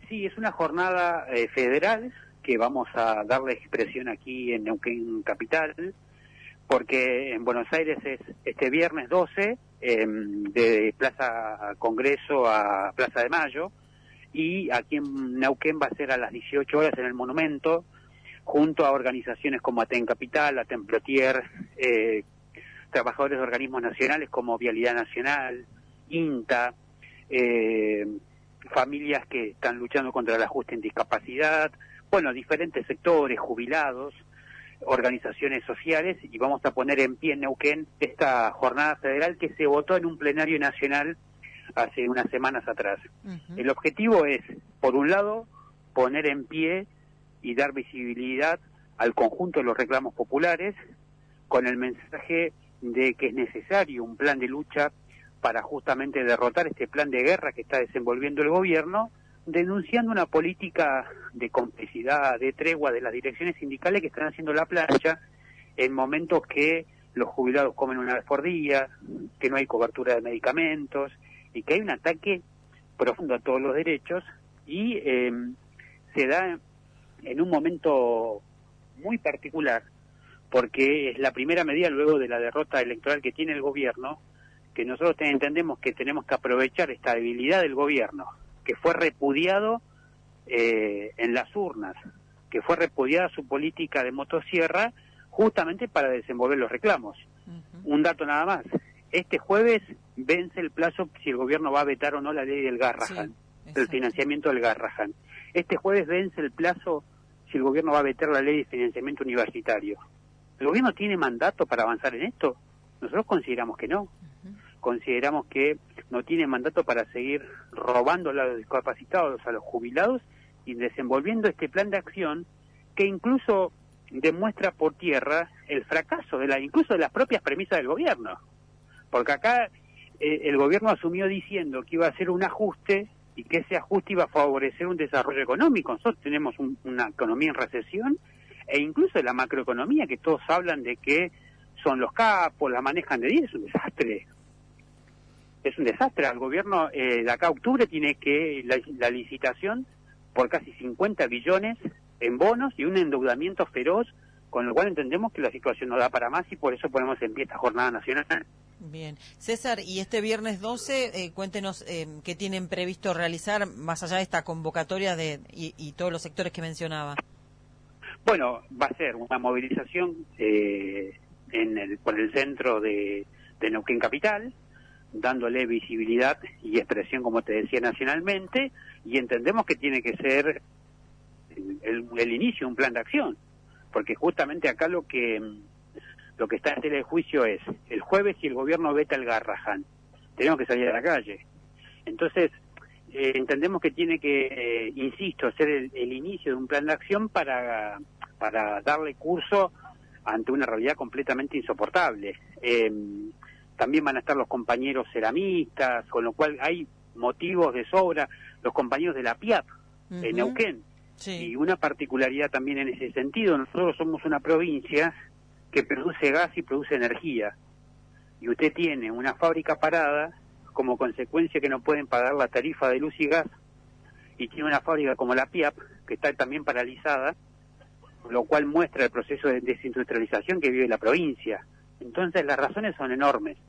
Sí, es una jornada federal que vamos a darle expresión aquí en Neuquén Capital, porque en Buenos Aires es este viernes 12, de Plaza Congreso a Plaza de Mayo, y aquí en Neuquén va a ser a las 18 horas en el Monumento, junto a organizaciones como Aten Capital, Aten Plotier, trabajadores de organismos nacionales como Vialidad Nacional, INTA, familias que están luchando contra el ajuste en discapacidad, bueno, diferentes sectores, jubilados, organizaciones sociales, y vamos a poner en pie en Neuquén esta jornada federal que se votó en un plenario nacional hace unas semanas atrás. El objetivo es, por un lado, poner en pie y dar visibilidad al conjunto de los reclamos populares, con el mensaje de que es necesario un plan de lucha para justamente derrotar este plan de guerra que está desenvolviendo el gobierno, denunciando una política de complicidad, de tregua de las direcciones sindicales que están haciendo la plancha en momentos que los jubilados comen una vez por día, que no hay cobertura de medicamentos y que hay un ataque profundo a todos los derechos, y se da en un momento muy particular, porque es la primera medida luego de la derrota electoral que tiene el gobierno, que nosotros entendemos que tenemos que aprovechar esta debilidad del gobierno, que fue repudiado en las urnas, que fue repudiada su política de motosierra, justamente para desenvolver los reclamos. Un dato nada más: este jueves vence el plazo si el gobierno va a vetar o no la ley del Garrahan, el financiamiento del Garrahan. Este jueves vence el plazo si el gobierno va a vetar la ley de financiamiento universitario. ¿El gobierno tiene mandato para avanzar en esto? Nosotros consideramos que no. Consideramos que no tiene mandato para seguir robando a los discapacitados, a los jubilados, y desenvolviendo este plan de acción que incluso demuestra por tierra el fracaso incluso de las propias premisas del gobierno. Porque acá el gobierno asumió diciendo que iba a hacer un ajuste y que ese ajuste iba a favorecer un desarrollo económico. Nosotros tenemos una economía en recesión, e incluso la macroeconomía, que todos hablan de que son los capos, la manejan de 10, es un desastre. Es un desastre. Al gobierno de acá a octubre tiene que la licitación por casi 50 billones en bonos y un endeudamiento feroz, con lo cual entendemos que la situación no da para más, y por eso ponemos en pie esta jornada nacional. Bien. César, y este viernes 12, cuéntenos qué tienen previsto realizar, más allá de esta convocatoria y todos los sectores que mencionaba. Bueno, va a ser una movilización por el centro de Neuquén Capital, dándole visibilidad y expresión, como te decía, nacionalmente, y entendemos que tiene que ser el inicio de un plan de acción, porque justamente acá lo que está en tela de juicio es, el jueves, si el gobierno veta el Garrahan, tenemos que salir a la calle. Entonces, entendemos que tiene que, insisto, ser el inicio de un plan de acción para darle curso ante una realidad completamente insoportable. También van a estar los compañeros ceramistas, con lo cual hay motivos de sobra, los compañeros de la PIAP en Neuquén. Y una particularidad también en ese sentido: nosotros somos una provincia que produce gas y produce energía, y usted tiene una fábrica parada como consecuencia que no pueden pagar la tarifa de luz y gas, y tiene una fábrica como la PIAP que está también paralizada, lo cual muestra el proceso de desindustrialización que vive la provincia. Entonces las razones son enormes.